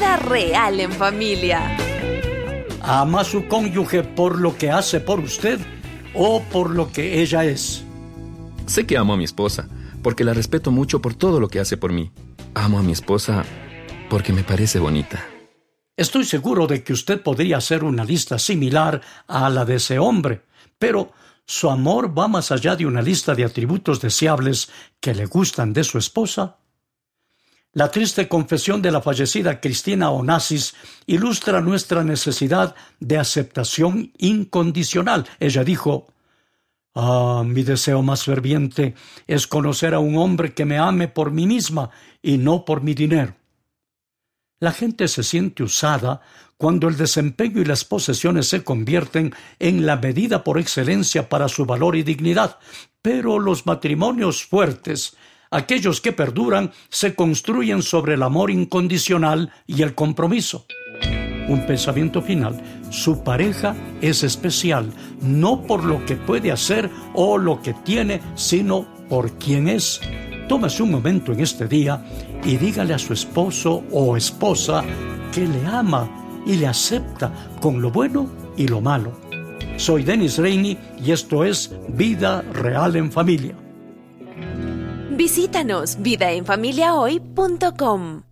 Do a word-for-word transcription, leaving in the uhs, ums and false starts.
Vida real en familia. ¿Ama a su cónyuge por lo que hace por usted o por lo que ella es? Sé que amo a mi esposa, porque la respeto mucho por todo lo que hace por mí. Amo a mi esposa porque me parece bonita. Estoy seguro de que usted podría hacer una lista similar a la de ese hombre, pero ¿su amor va más allá de una lista de atributos deseables que le gustan de su esposa? La triste confesión de la fallecida Cristina Onassis ilustra nuestra necesidad de aceptación incondicional. Ella dijo: «Ah, mi deseo más ferviente es conocer a un hombre que me ame por mí misma y no por mi dinero». La gente se siente usada cuando el desempeño y las posesiones se convierten en la medida por excelencia para su valor y dignidad, pero los matrimonios fuertes, aquellos que perduran, se construyen sobre el amor incondicional y el compromiso. Un pensamiento final: su pareja es especial, no por lo que puede hacer o lo que tiene, sino por quién es. Tómese un momento en este día y dígale a su esposo o esposa que le ama y le acepta con lo bueno y lo malo. Soy Dennis Rainey y esto es Vida Real en Familia. Visítanos vida en familia hoy punto com.